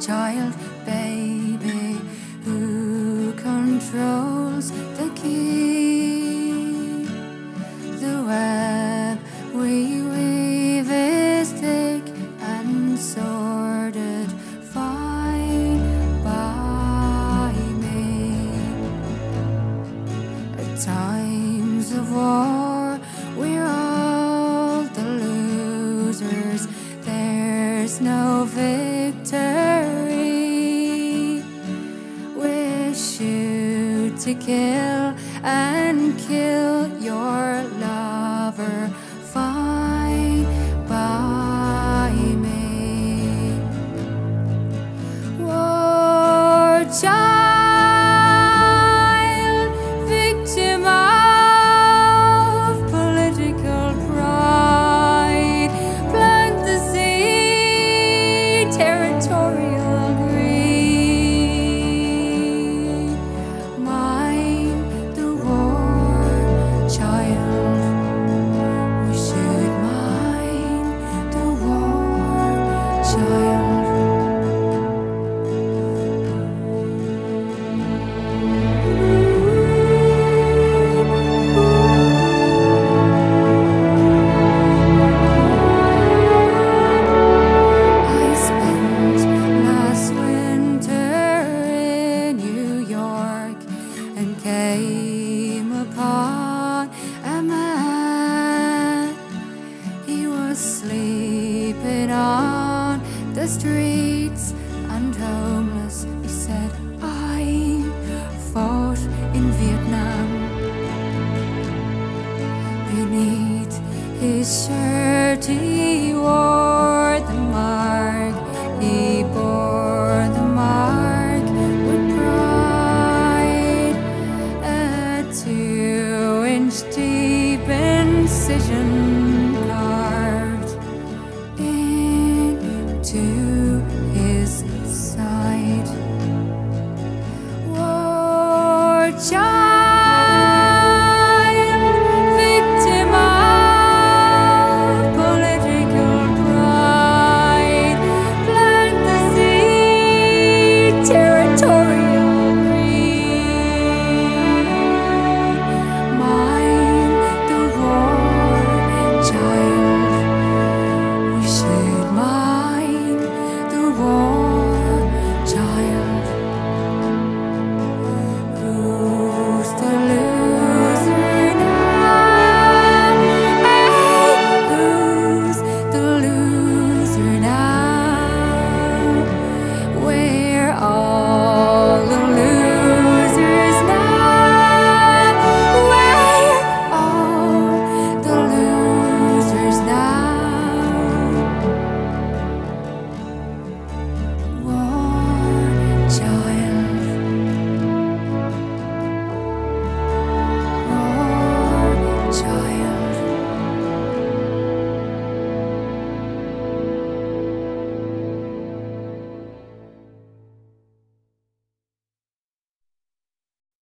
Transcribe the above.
child, baby, who controls the key. The web we weave is thick and sorted fine by me. At times of war, we're all the losers. There's no victory. Wish you to kill and kill your lover fine by me. War child, victim of political pride, plant the seed, territorial greed. Mind the war child, we should mind the war child. I spent last winter in New York and came upon a man. He was sleeping on the streets and homeless. He said, I fought in Vietnam. Beneath his shirt he wore